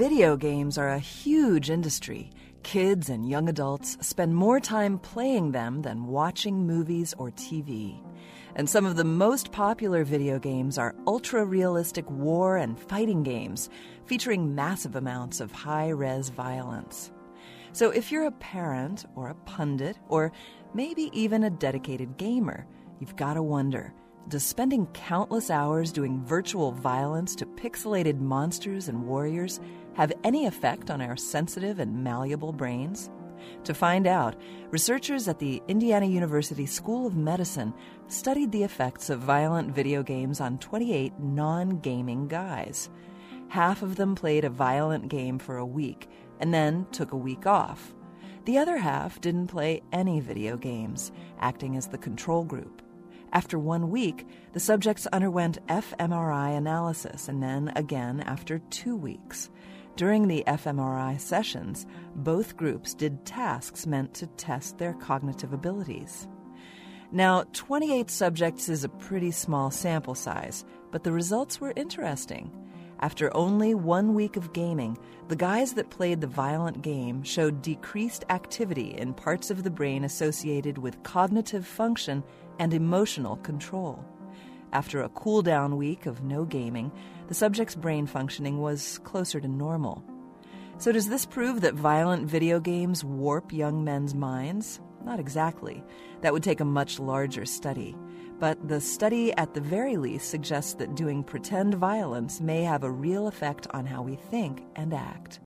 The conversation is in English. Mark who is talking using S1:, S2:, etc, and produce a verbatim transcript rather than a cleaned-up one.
S1: Video games are a huge industry. Kids and young adults spend more time playing them than watching movies or T V. And some of the most popular video games are ultra-realistic war and fighting games, featuring massive amounts of high-res violence. So if you're a parent or a pundit or maybe even a dedicated gamer, you've got to wonder, does spending countless hours doing virtual violence to pixelated monsters and warriors have any effect on our sensitive and malleable brains? To find out, researchers at the Indiana University School of Medicine studied the effects of violent video games on twenty-eight non-gaming guys. Half of them played a violent game for a week and then took a week off. The other half didn't play any video games, acting as the control group. After one week, the subjects underwent fMRI analysis and then again after two weeks. During the fMRI sessions, both groups did tasks meant to test their cognitive abilities. Now, twenty-eight subjects is a pretty small sample size, but the results were interesting. After only one week of gaming, the guys that played the violent game showed decreased activity in parts of the brain associated with cognitive function and emotional control. After a cool-down week of no gaming, the subject's brain functioning was closer to normal. So does this prove that violent video games warp young men's minds? Not exactly. That would take a much larger study. But the study, at the very least, suggests that doing pretend violence may have a real effect on how we think and act.